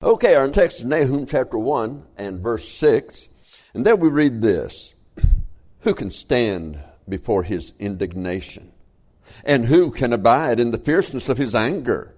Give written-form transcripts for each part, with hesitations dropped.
Okay, our text is Nahum chapter 1 and verse 6. And there we read this. Who can stand before his indignation? And who can abide in the fierceness of his anger?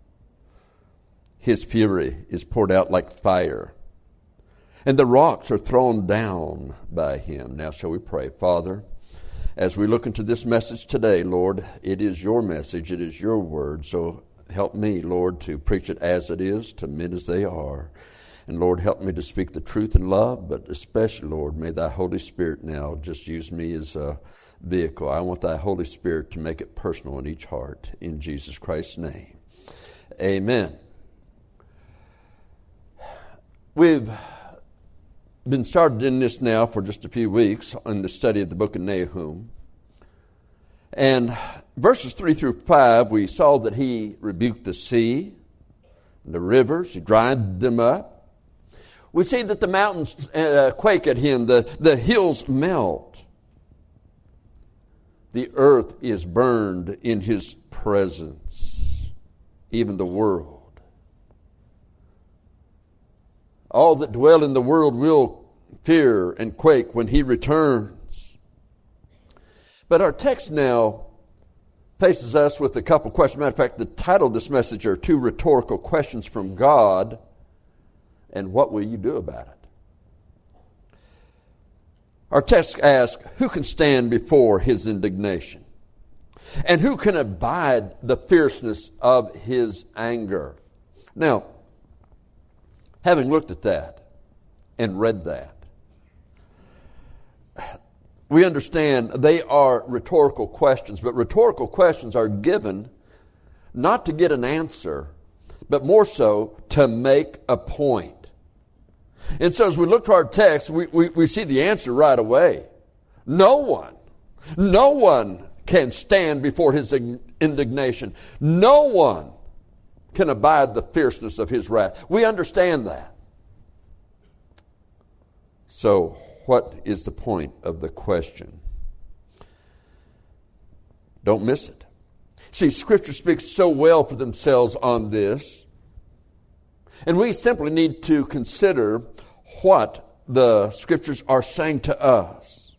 His fury is poured out like fire, and the rocks are thrown down by him. Now shall we pray. Father, as we look into this message today, Lord, it is your message, it is your word, so help me, Lord, to preach it as it is, to men as they are. And Lord, help me to speak the truth in love, but especially, Lord, may thy Holy Spirit now just use me as a vehicle. I want thy Holy Spirit to make it personal in each heart. In Jesus Christ's name, amen. We've been started in this now for just a few weeks on the study of the book of Nahum. And verses 3 through 5, we saw that he rebuked the sea, the rivers, he dried them up. We see that the mountains quake at him, the hills melt. The earth is burned in his presence, even the world. All that dwell in the world will fear and quake when he returns. But our text now faces us with a couple questions. Matter of fact, the title of this message are 2 rhetorical questions from God, and what will you do about it? Our text asks, who can stand before his indignation? And who can abide the fierceness of his anger? Now, having looked at that and read that, we understand they are rhetorical questions, but rhetorical questions are given not to get an answer, but more so to make a point. And so as we look to our text, we see the answer right away. No one can stand before his indignation. No one can abide the fierceness of his wrath. We understand that. So, what is the point of the question? Don't miss it. See, Scripture speaks so well for themselves on this. And we simply need to consider what the Scriptures are saying to us.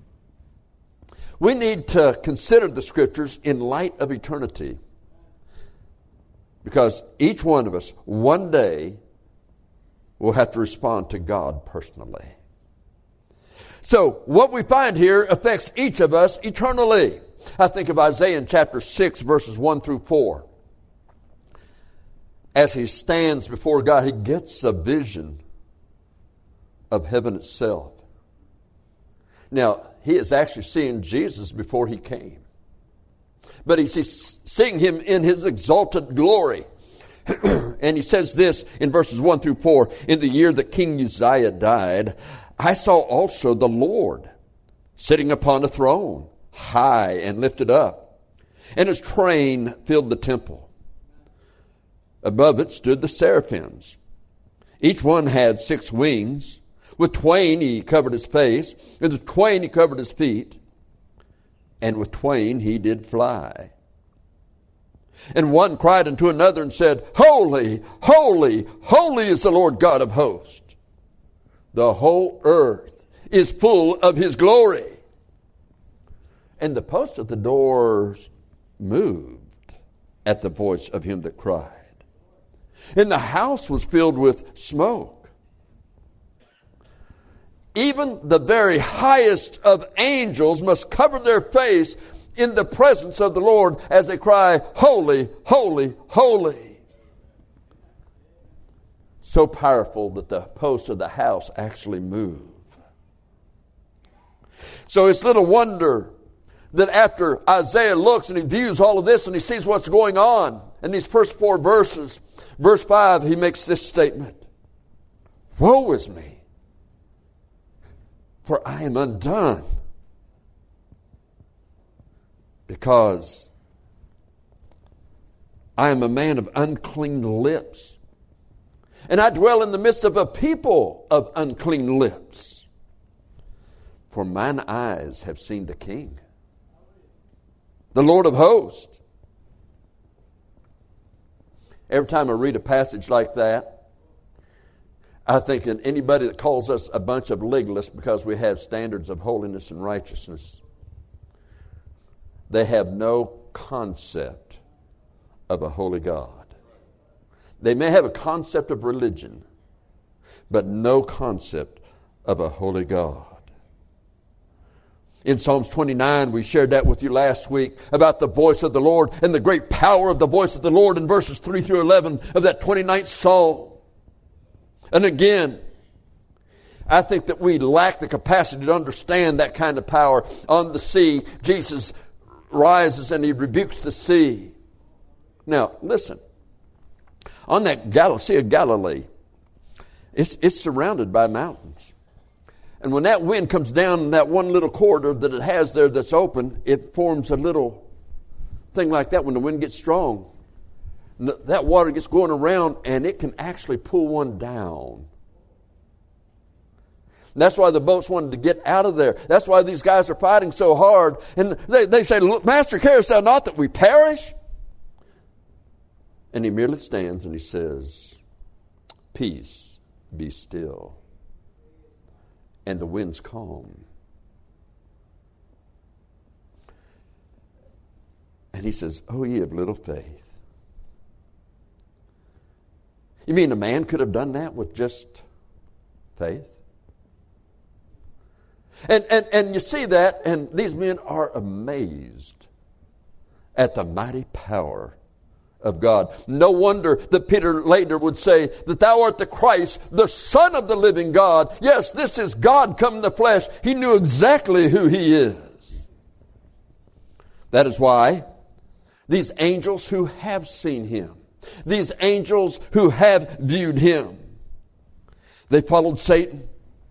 We need to consider the Scriptures in light of eternity. Because each one of us, one day, will have to respond to God personally. So, what we find here affects each of us eternally. I think of Isaiah in chapter 6, verses 1 through 4. As he stands before God, he gets a vision of heaven itself. Now, he is actually seeing Jesus before he came. But he's seeing him in his exalted glory. And he says this in verses 1 through 4, in the year that King Uzziah died, I saw also the Lord sitting upon a throne, high and lifted up, and his train filled the temple. Above it stood the seraphims. Each one had 6 wings. With twain he covered his face, and with twain he covered his feet, and with twain he did fly. And one cried unto another and said, Holy, holy, holy is the Lord God of hosts. The whole earth is full of his glory. And the post of the doors moved at the voice of him that cried. And the house was filled with smoke. Even the very highest of angels must cover their face in the presence of the Lord as they cry, Holy, holy, holy. So powerful that the posts of the house actually move. So it's little wonder that after Isaiah looks and he views all of this and he sees what's going on in these first 4 verses, verse 5, he makes this statement. Woe is me, for I am undone, because I am a man of unclean lips, and I dwell in the midst of a people of unclean lips. For mine eyes have seen the King, the Lord of hosts. Every time I read a passage like that, I think that anybody that calls us a bunch of legalists because we have standards of holiness and righteousness, they have no concept of a holy God. They may have a concept of religion, but no concept of a holy God. In Psalms 29, we shared that with you last week about the voice of the Lord and the great power of the voice of the Lord in verses 3 through 11 of that 29th Psalm. And again, I think that we lack the capacity to understand that kind of power. On the sea, Jesus rises and he rebukes the sea. Now, listen. On that Sea of Galilee, it's surrounded by mountains. And when that wind comes down in that one little corridor that it has there that's open, it forms a little thing like that when the wind gets strong. That water gets going around and it can actually pull one down. And that's why the boats wanted to get out of there. That's why these guys are fighting so hard. And they say, "Look, Master, carest thou not that we perish?" And he merely stands and he says, "Peace, be still." And the wind's calm. And he says, "Oh, ye of little faith." You mean a man could have done that with just faith? And you see that, and these men are amazed at the mighty power of God. No wonder that Peter later would say that thou art the Christ, the Son of the living God. Yes, this is God come in the flesh. He knew exactly who he is. That is why these angels who have seen him, these angels who have viewed him, they followed Satan.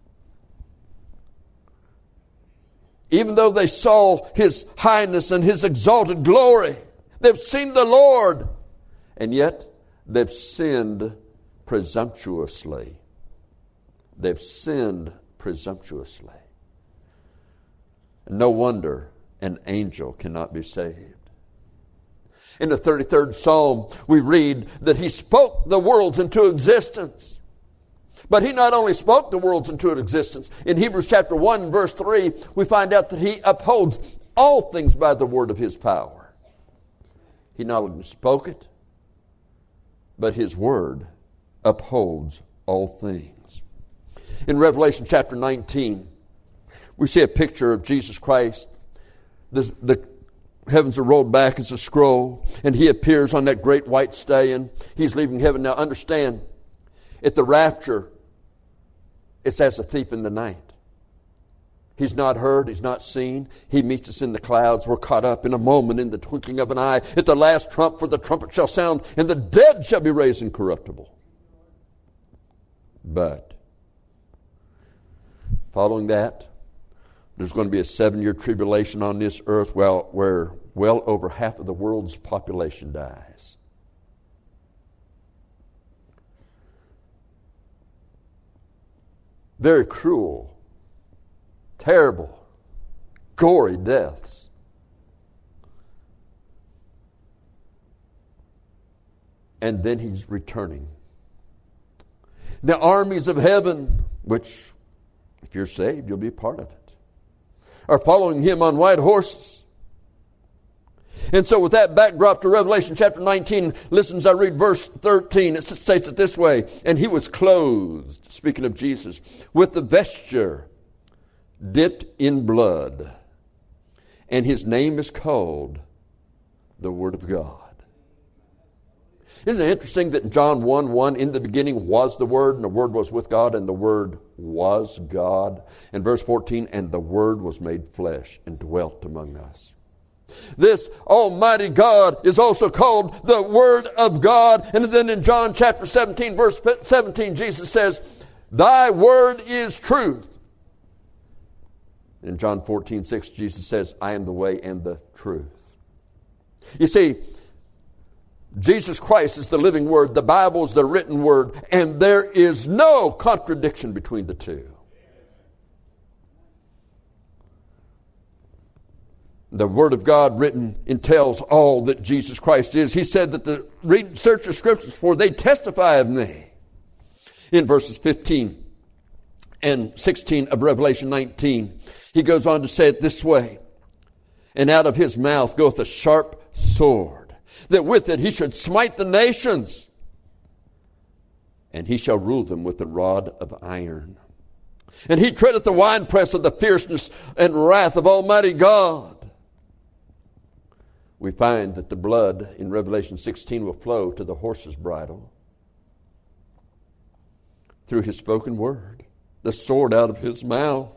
Even though they saw his highness and his exalted glory, they've seen the Lord. And yet, they've sinned presumptuously. They've sinned presumptuously. No wonder an angel cannot be saved. In the 33rd Psalm, we read that he spoke the worlds into existence. But he not only spoke the worlds into existence. In Hebrews chapter 1, verse 3, we find out that he upholds all things by the word of his power. He not only spoke it, but his word upholds all things. In Revelation chapter 19, we see a picture of Jesus Christ. The heavens are rolled back as a scroll, and he appears on that great white stallion. He's leaving heaven. Now understand, at the rapture, it's as a thief in the night. He's not heard. He's not seen. He meets us in the clouds. We're caught up in a moment, in the twinkling of an eye. At the last trump, for the trumpet shall sound, and the dead shall be raised incorruptible. But following that, there's going to be a 7-year tribulation on this earth where well over half of the world's population dies. Very cruel, terrible, gory deaths. And then he's returning. The armies of heaven, which, if you're saved, you'll be a part of it, are following him on white horses. And so with that backdrop to Revelation chapter 19, listen as I read verse 13. It states it this way: "And he was clothed," speaking of Jesus, "with the vesture dipped in blood, and his name is called the Word of God." Isn't it interesting that in John 1:1, in the beginning was the Word, and the Word was with God, and the Word was God? In verse 14, "And the Word was made flesh and dwelt among us." This Almighty God is also called the Word of God. And then in John chapter 17, verse 17, Jesus says, "Thy word is truth." In John 14:6, Jesus says, "I am the way and the truth." You see, Jesus Christ is the living Word. The Bible is the written Word. And there is no contradiction between the two. The Word of God written entails all that Jesus Christ is. He said that search the Scriptures, for they testify of me. In verses 15 and 16 of Revelation 19, he goes on to say it this way. And out of his mouth goeth a sharp sword, that with it he should smite the nations, and he shall rule them with the rod of iron. And he treadeth the winepress of the fierceness and wrath of Almighty God. We find that the blood in Revelation 16 will flow to the horse's bridle through his spoken word, the sword out of his mouth.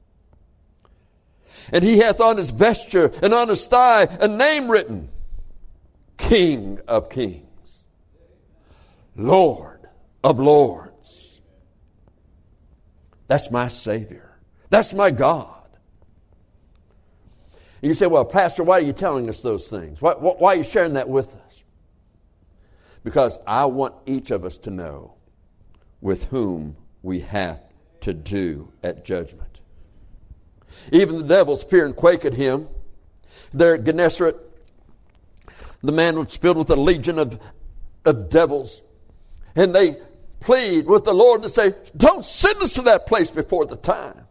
And he hath on his vesture and on his thigh a name written, King of Kings, Lord of Lords. That's my Savior. That's my God. And you say, well, Pastor, why are you telling us those things? Why are you sharing that with us? Because I want each of us to know with whom we have to do at judgment. Even the devils fear and quake at him. There at Gennesaret, the man was filled with a legion of devils. And they plead with the Lord to say, don't send us to that place before the time.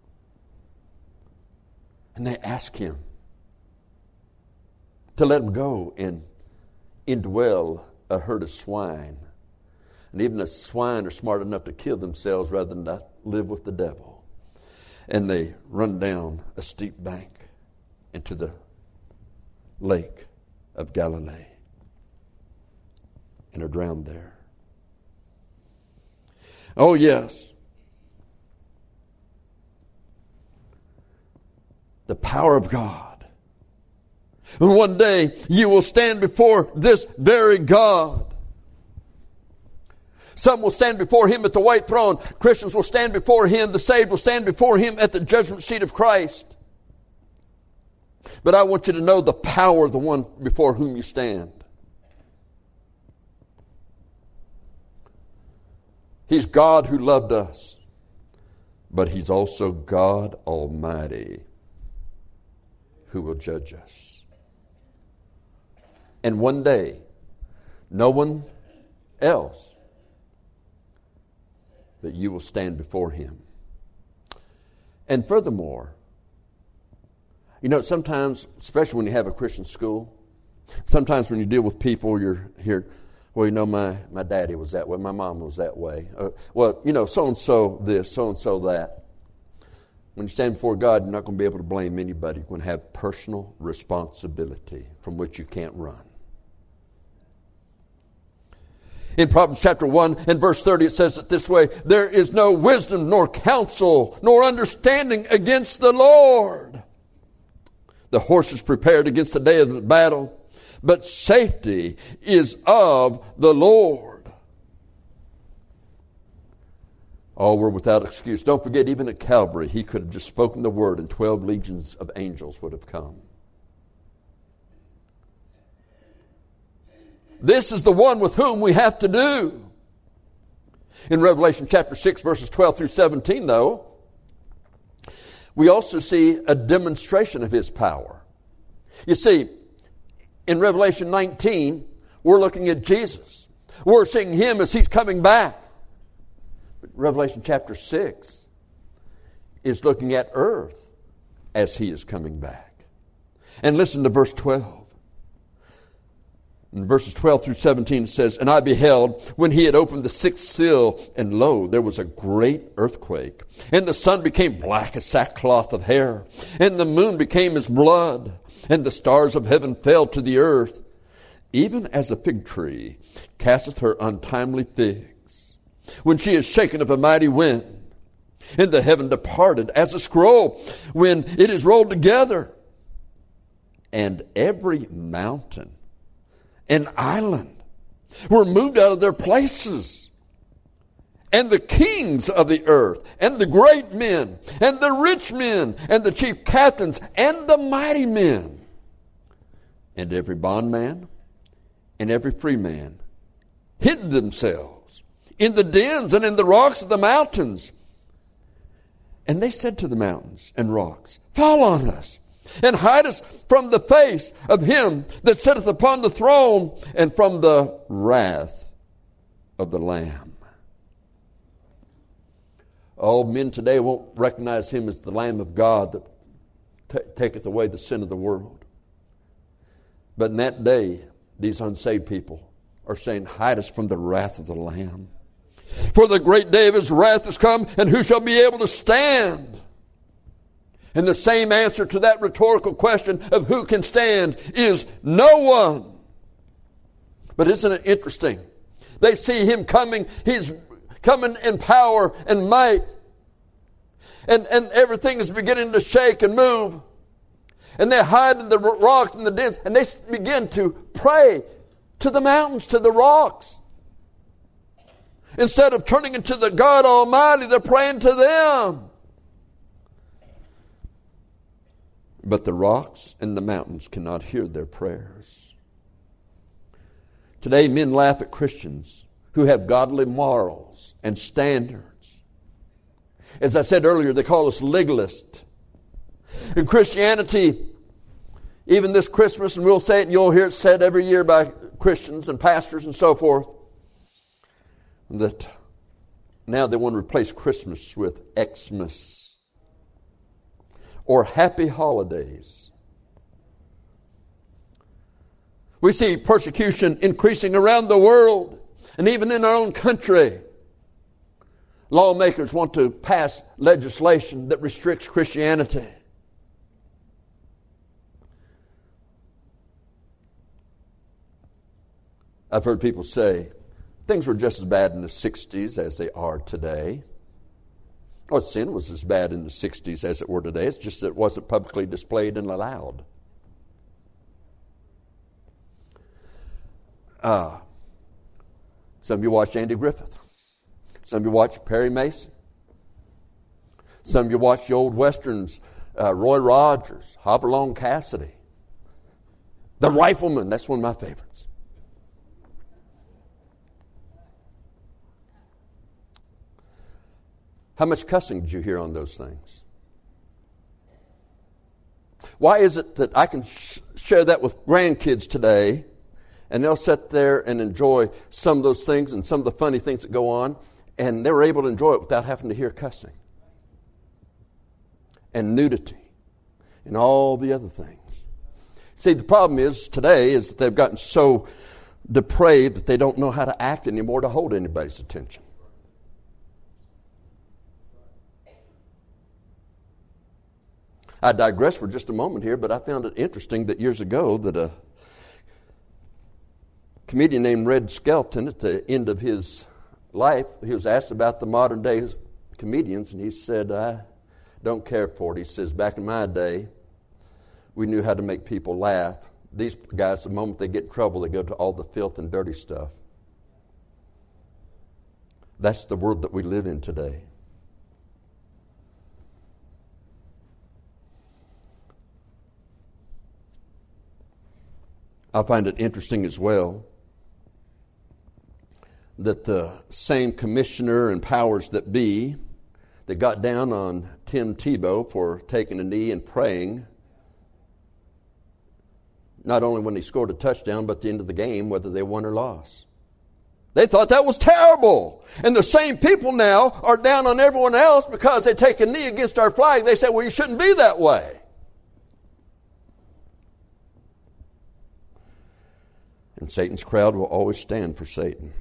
And they ask him to let him go and indwell a herd of swine. And even the swine are smart enough to kill themselves rather than not live with the devil. And they run down a steep bank into the lake of Galilee and are drowned there. Oh, yes. The power of God. And one day you will stand before this very God. Some will stand before him at the white throne. Christians will stand before him. The saved will stand before him at the judgment seat of Christ. But I want you to know the power of the one before whom you stand. He's God who loved us, but he's also God Almighty who will judge us. And one day, no one else but you will stand before him. And furthermore, you know, sometimes, especially when you have a Christian school, sometimes when you deal with people, you're here, well, you know, my daddy was that way, my mom was that way. Well, you know, so-and-so this, so-and-so that. When you stand before God, you're not going to be able to blame anybody. You're going to have personal responsibility from which you can't run. In Proverbs chapter 1 and verse 30, it says it this way, there is no wisdom, nor counsel, nor understanding against the Lord. The horse is prepared against the day of the battle, but safety is of the Lord. All were without excuse. Don't forget, even at Calvary, he could have just spoken the word and 12 legions of angels would have come. This is the one with whom we have to do. In Revelation chapter 6, verses 12 through 17, though, we also see a demonstration of his power. You see, in Revelation 19, we're looking at Jesus. We're seeing him as he's coming back. But Revelation chapter 6 is looking at earth as he is coming back. And listen to verse 12. In verses 12 through 17 it says, and I beheld when he had opened the sixth seal, and lo, there was a great earthquake. And the sun became black as sackcloth of hair, and the moon became as blood, and the stars of heaven fell to the earth, even as a fig tree casteth her untimely figs, when she is shaken of a mighty wind. And the heaven departed as a scroll when it is rolled together. And every mountain and island were moved out of their places. And the kings of the earth, and the great men, and the rich men, and the chief captains, and the mighty men, and every bondman, and every free man, hid themselves in the dens and in the rocks of the mountains. And they said to the mountains and rocks, fall on us, and hide us from the face of him that sitteth upon the throne, and from the wrath of the Lamb. Oh, men today won't recognize him as the Lamb of God that taketh away the sin of the world. But in that day, these unsaved people are saying, hide us from the wrath of the Lamb. For the great day of his wrath has come, and who shall be able to stand? And the same answer to that rhetorical question of who can stand is no one. But isn't it interesting? They see him coming. He's coming in power and might. And everything is beginning to shake and move. And they hide in the rocks and the dens. And they begin to pray to the mountains, to the rocks. Instead of turning into the God Almighty, they're praying to them. But the rocks and the mountains cannot hear their prayers. Today, men laugh at Christians who have godly morals and standards. As I said earlier, they call us legalists. In Christianity, even this Christmas, and we'll say it and you'll hear it said every year by Christians and pastors and so forth, that now they want to replace Christmas with Xmas or happy holidays. We see persecution increasing around the world and even in our own country. Lawmakers want to pass legislation that restricts Christianity. I've heard people say, things were just as bad in the 60s as they are today. Well, sin was as bad in the 60s as it were today. It's just that it wasn't publicly displayed and allowed. Some of you watched Andy Griffith. Some of you watched Perry Mason. Some of you watched the old westerns, Roy Rogers, Hopalong Cassidy. The Rifleman, that's one of my favorites. How much cussing did you hear on those things? Why is it that I can share that with grandkids today, and they'll sit there and enjoy some of those things and some of the funny things that go on, and they were able to enjoy it without having to hear cussing and nudity and all the other things? See, the problem is today is that they've gotten so depraved that they don't know how to act anymore to hold anybody's attention. I digress for just a moment here, but I found it interesting that years ago that a comedian named Red Skelton, at the end of his life, he was asked about the modern day comedians, and he said, I don't care for it. He says, back in my day, we knew how to make people laugh. These guys, the moment they get in trouble, they go to all the filth and dirty stuff. That's the world that we live in today. I find it interesting as well that the same commissioner and powers that be that got down on Tim Tebow for taking a knee and praying, not only when he scored a touchdown, but at the end of the game, whether they won or lost. They thought that was terrible. And the same people now are down on everyone else because they take a knee against our flag. They say, well, you shouldn't be that way. And Satan's crowd will always stand for Satan.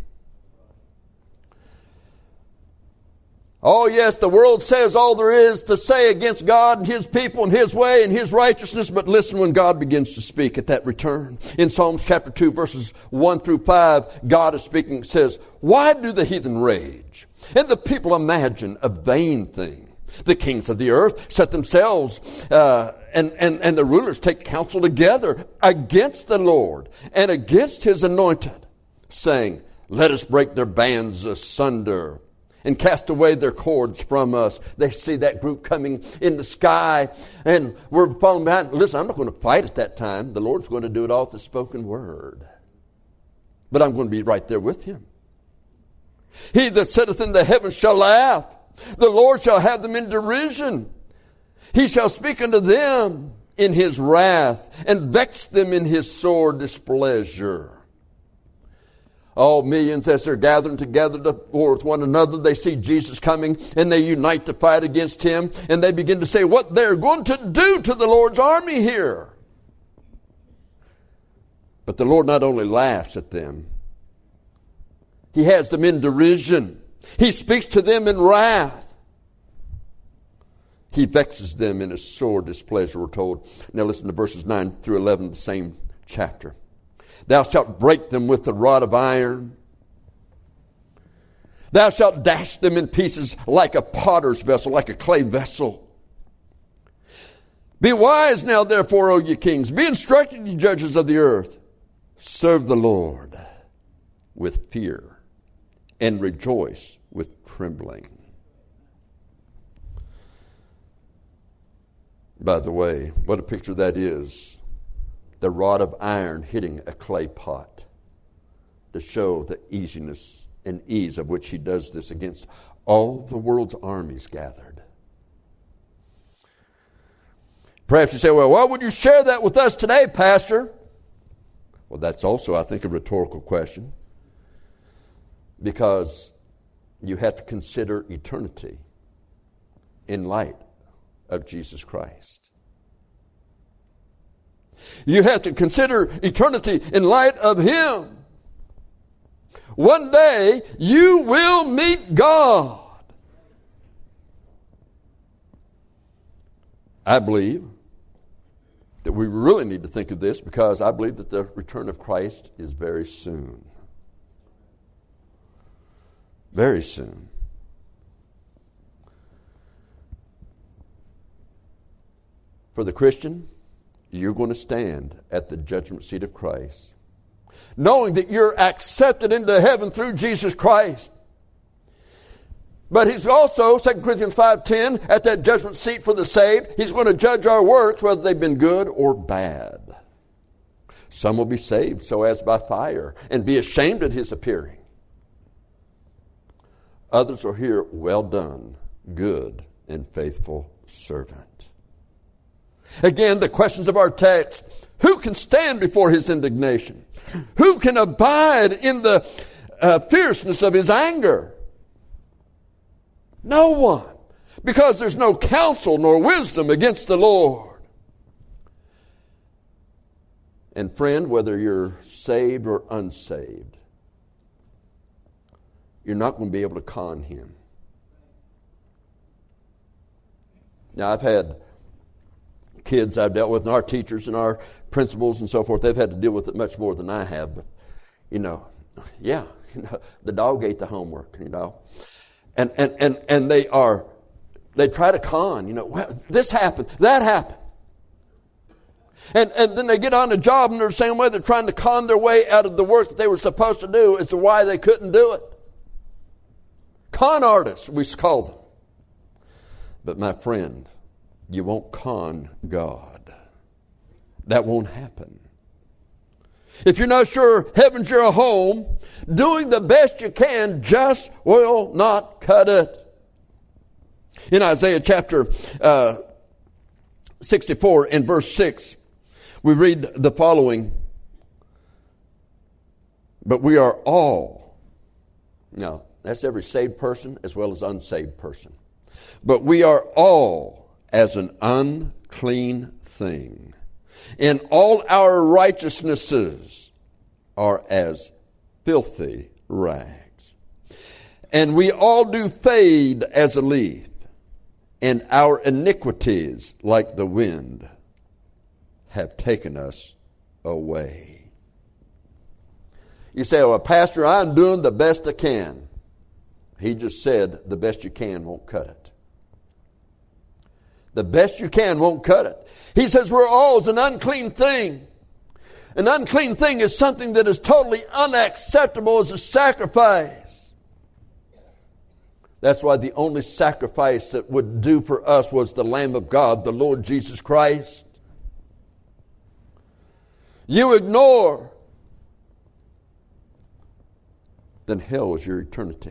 Oh, yes, the world says all there is to say against God and His people and His way and His righteousness, but listen when God begins to speak at that return. In Psalms chapter 2, verses 1 through 5, God is speaking, says, why do the heathen rage and the people imagine a vain thing? The kings of the earth set themselves and the rulers take counsel together against the Lord and against His anointed, saying, let us break their bands asunder and cast away their cords from us. They see that group coming in the sky, and we're falling behind. Listen, I'm not going to fight at that time. The Lord's going to do it all with the spoken word. But I'm going to be right there with Him. He that sitteth in the heavens shall laugh. The Lord shall have them in derision. He shall speak unto them in His wrath, and vex them in His sore displeasure. All millions, as they're gathering together to war with one another, they see Jesus coming and they unite to fight against him. And they begin to say what they're going to do to the Lord's army here. But the Lord not only laughs at them, he has them in derision. He speaks to them in wrath. He vexes them in his sore displeasure, we're told. Now listen to verses 9 through 11 of the same chapter. Thou shalt break them with the rod of iron. Thou shalt dash them in pieces like a potter's vessel, like a clay vessel. Be wise now, therefore, O ye kings. Be instructed, ye judges of the earth. Serve the Lord with fear and rejoice with trembling. By the way, what a picture that is. The rod of iron hitting a clay pot to show the easiness and ease of which he does this against all the world's armies gathered. Perhaps you say, well, why would you share that with us today, Pastor? Well, that's also, I think, a rhetorical question. Because you have to consider eternity in light of Jesus Christ. You have to consider eternity in light of him. One day you will meet God. I believe that we really need to think of this because I believe that the return of Christ is very soon. Very soon. For the Christian, you're going to stand at the judgment seat of Christ, knowing that you're accepted into heaven through Jesus Christ. But he's also, 2 Corinthians 5:10, at that judgment seat for the saved. He's going to judge our works, whether they've been good or bad. Some will be saved so as by fire and be ashamed at his appearing. Others will hear, well done, good and faithful servant. Again, the questions of our text. Who can stand before his indignation? Who can abide in the fierceness of his anger? No one. Because there's no counsel nor wisdom against the Lord. And friend, whether you're saved or unsaved, you're not going to be able to con him. Now, I've had kids I've dealt with, and our teachers and our principals and so forth, they've had to deal with it much more than I have. But, the dog ate the homework, And they try to con, well, this happened, that happened. And then they get on a job and they're the same way. They're trying to con their way out of the work that they were supposed to do as to why they couldn't do it. Con artists, we call them. But my friend, you won't con God. That won't happen. If you're not sure heaven's your home, doing the best you can just will not cut it. In Isaiah chapter 64 and verse 6, we read the following. But we are all, now that's every saved person as well as unsaved person. But we are all as an unclean thing, and all our righteousnesses are as filthy rags. And we all do fade as a leaf, and our iniquities, like the wind, have taken us away. You say, well, Pastor, I'm doing the best I can. He just said the best you can won't cut it. The best you can won't cut it. He says we're all as an unclean thing. An unclean thing is something that is totally unacceptable as a sacrifice. That's why the only sacrifice that would do for us was the Lamb of God, the Lord Jesus Christ. You ignore, then hell is your eternity.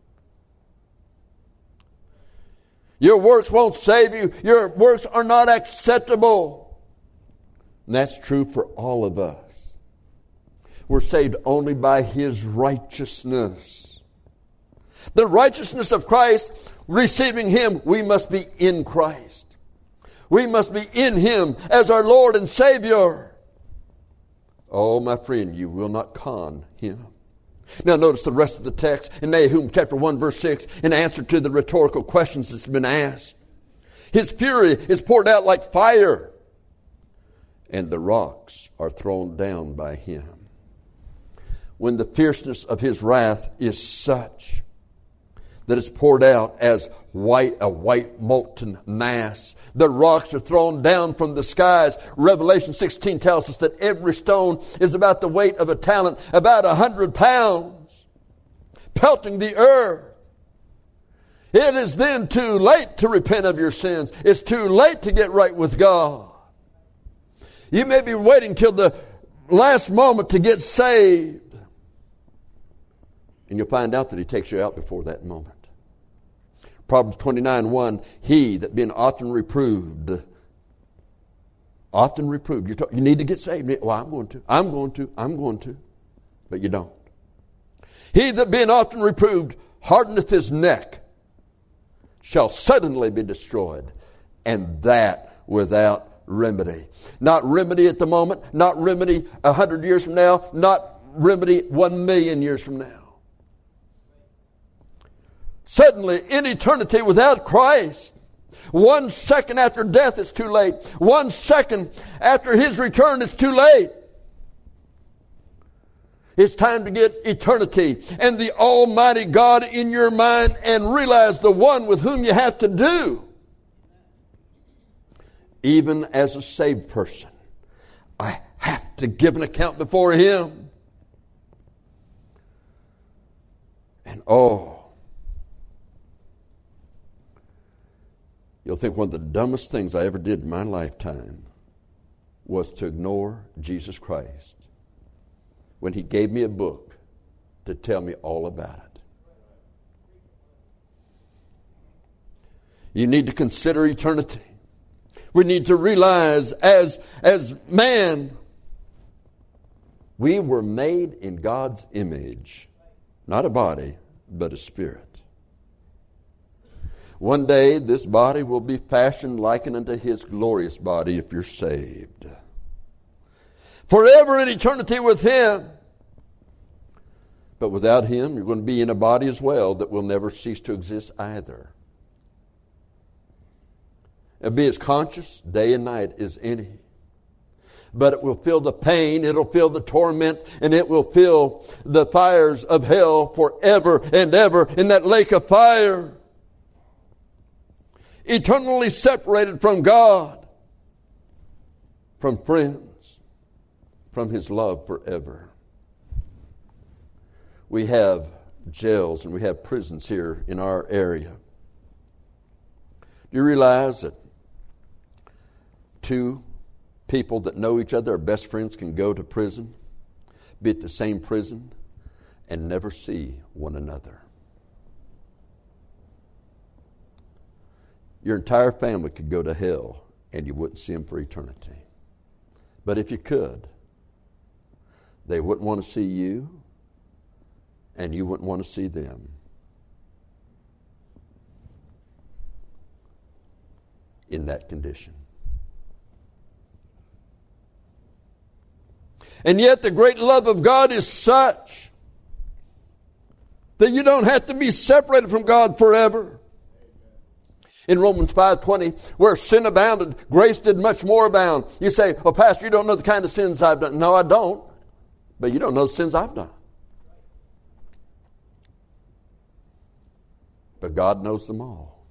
Your works won't save you. Your works are not acceptable. And that's true for all of us. We're saved only by His righteousness. The righteousness of Christ, receiving Him, we must be in Christ. We must be in Him as our Lord and Savior. Oh, my friend, you will not con Him. Now notice the rest of the text in Nahum chapter 1 verse 6 in answer to the rhetorical questions that's been asked. His fury is poured out like fire, and the rocks are thrown down by Him. When the fierceness of His wrath is such that it's poured out as a white molten mass, the rocks are thrown down from the skies. Revelation 16 tells us that every stone is about the weight of a talent, about 100 pounds, pelting the earth. It is then too late to repent of your sins. It's too late to get right with God. You may be waiting till the last moment to get saved, and you'll find out that He takes you out before that moment. Proverbs 29:1, he that being often reproved. You need to get saved. Well, I'm going to. But you don't. He that being often reproved hardeneth his neck shall suddenly be destroyed, and that without remedy. Not remedy at the moment, not remedy 100 years from now, not remedy 1 million years from now. Suddenly, in eternity without Christ, 1 second after death is too late. 1 second after His return is too late. It's time to get eternity and the Almighty God in your mind and realize the one with whom you have to do. Even as a saved person, I have to give an account before Him. And you'll think one of the dumbest things I ever did in my lifetime was to ignore Jesus Christ when He gave me a book to tell me all about it. You need to consider eternity. We need to realize as man, we were made in God's image. Not a body, but a spirit. One day, this body will be fashioned likened unto His glorious body if you're saved. Forever in eternity with Him. But without Him, you're going to be in a body as well that will never cease to exist either. It'll be as conscious day and night as any. But it will feel the pain, it'll feel the torment, and it will feel the fires of hell forever and ever in that lake of fire. Eternally separated from God, from friends, from His love forever. We have jails and we have prisons here in our area. Do you realize that two people that know each other, are best friends, can go to prison, be at the same prison, and never see one another? Your entire family could go to hell and you wouldn't see them for eternity. But if you could, they wouldn't want to see you and you wouldn't want to see them. In that condition. And yet the great love of God is such that you don't have to be separated from God forever. In Romans 5:20, where sin abounded, grace did much more abound. You say, well, Pastor, you don't know the kind of sins I've done. No, I don't. But you don't know the sins I've done. But God knows them all.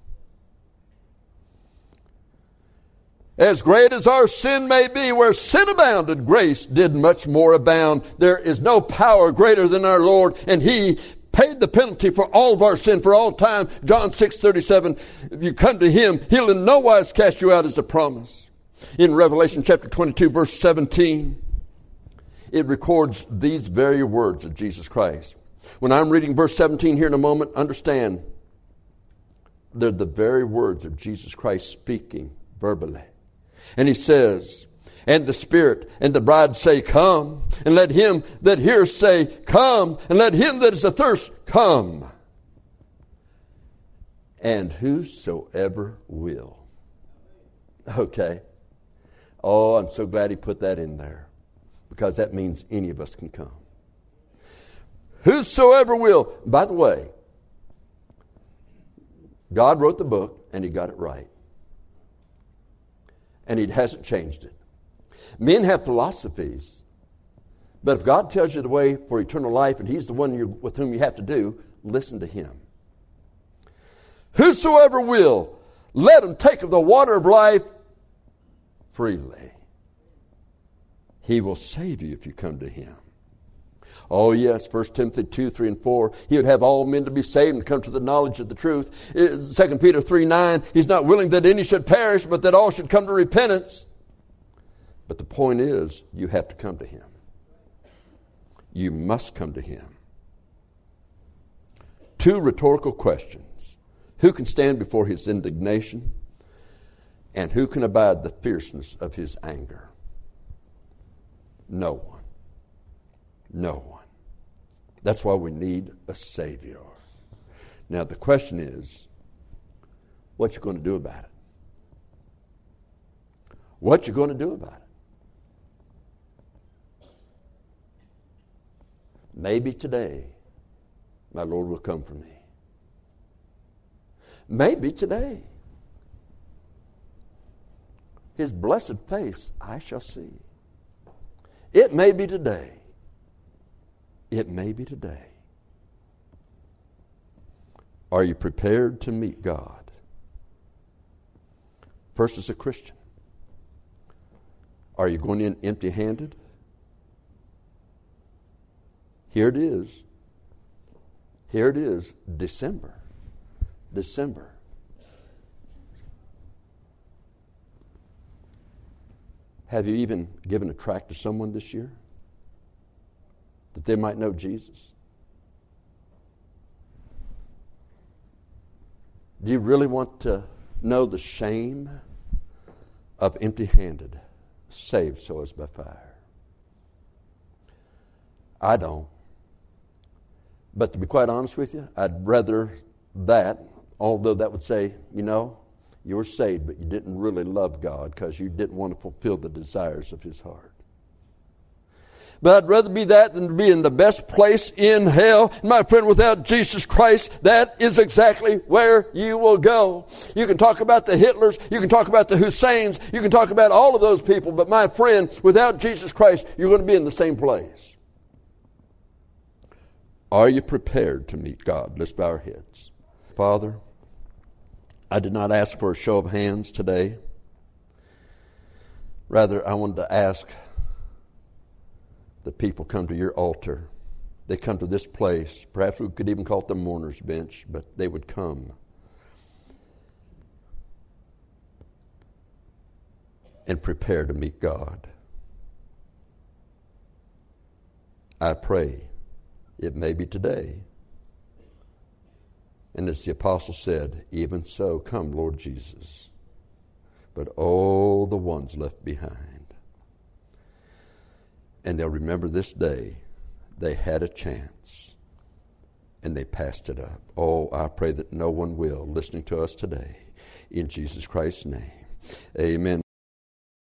As great as our sin may be, where sin abounded, grace did much more abound. There is no power greater than our Lord, and He paid the penalty for all of our sin for all time. John 6:37, if you come to Him, He'll in no wise cast you out, as a promise. In Revelation chapter 22, verse 17, it records these very words of Jesus Christ. When I'm reading verse 17 here in a moment, understand they're the very words of Jesus Christ speaking verbally. And He says, and the Spirit and the bride say, come. And let him that hears say, come. And let him that is athirst come. And whosoever will. Okay. Oh, I'm so glad he put that in there, because that means any of us can come. Whosoever will. By the way, God wrote the book and he got it right. And he hasn't changed it. Men have philosophies, but if God tells you the way for eternal life and he's the one with whom you have to do, listen to him. Whosoever will, let him take of the water of life freely. He will save you if you come to him. Oh yes, 1 Timothy 2, 3, and 4. He would have all men to be saved and come to the knowledge of the truth. 2 Peter 3, 9. He's not willing that any should perish, but that all should come to repentance. But the point is, you have to come to him. You must come to him. 2 rhetorical questions. Who can stand before his indignation? And who can abide the fierceness of his anger? No one. No one. That's why we need a Savior. Now the question is, what you going to do about it? What you going to do about it? Maybe today my Lord will come for me. Maybe today his blessed face I shall see. It may be today. It may be today. Are you prepared to meet God? First, as a Christian. Are you going in empty-handed? Here it is. Here it is, December. December. Have you even given a tract to someone this year that they might know Jesus? Do you really want to know the shame of empty-handed, saved so as by fire? I don't. But to be quite honest with you, I'd rather that, although that would say, you know, you were saved, but you didn't really love God because you didn't want to fulfill the desires of his heart. But I'd rather be that than to be in the best place in hell. My friend, without Jesus Christ, that is exactly where you will go. You can talk about the Hitlers, you can talk about the Husseins, you can talk about all of those people, but my friend, without Jesus Christ, you're going to be in the same place. Are you prepared to meet God? Let's bow our heads. Father, I did not ask for a show of hands today. Rather, I wanted to ask that people come to your altar. They come to this place. Perhaps we could even call it the mourner's bench, but they would come and prepare to meet God. I pray it may be today. And as the apostle said, even so, come, Lord Jesus. But all the ones left behind. And they'll remember this day they had a chance and they passed it up. Oh, I pray that no one will, listening to us today. In Jesus Christ's name, amen.